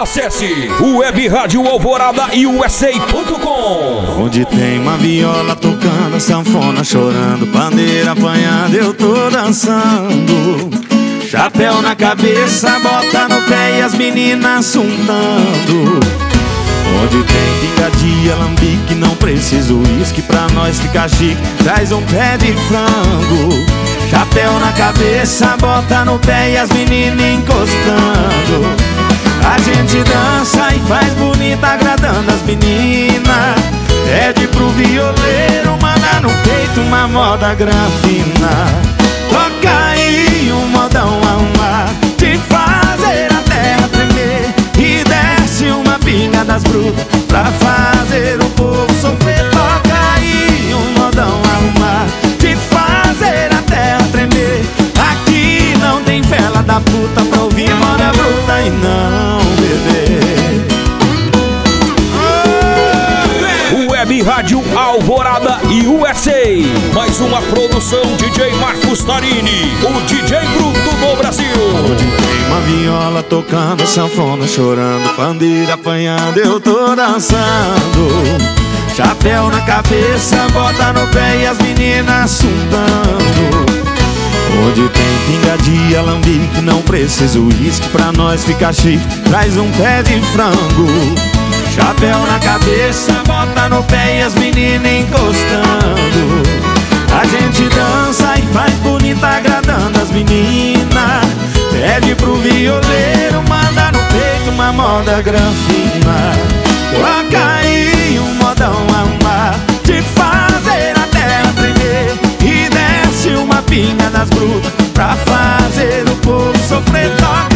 Acesse o Web Rádio Alvorada e USA.com. Onde tem uma viola tocando, sanfona chorando, bandeira apanhando, eu tô dançando. Chapéu na cabeça, bota no pé e as meninas suntando. Onde tem picadinha, alambique, não preciso uísque, pra nós ficar chique, traz um pé de frango. Chapéu na cabeça, bota no pé e as meninas encostando. A gente dança e faz bonita, agradando as meninas. Pede pro violeiro, manda no peito uma moda granfina. Toca aí um modão a mar, de fazer a terra tremer. E desce uma pinga das brutas, pra fazer o povo sofrer. Toca aí um modão a mar, de fazer a terra tremer. Aqui não tem fela da puta pra ouvir moda bruta e não beber. Web Rádio Alvorada e USA. Mais uma produção DJ Marcos Tarini, o DJ Bruto do Brasil. Onde tem uma viola tocando, sanfona chorando, bandeira apanhando, eu tô dançando. Chapéu na cabeça, bota no pé e as meninas suntando. Onde tem pingadinha, alambique, não precisa uísque, pra nós ficar chique, traz um pé de frango. Chapéu na cabeça, bota no pé e as meninas encostando. A gente dança e faz bonita, agradando as meninas. Pede pro violeiro, manda no peito uma moda granfina. Toca aí um modão a mar, de fazer a terra tremer. E desce uma pinga das brutas, pra fazer o povo sofrer. Toca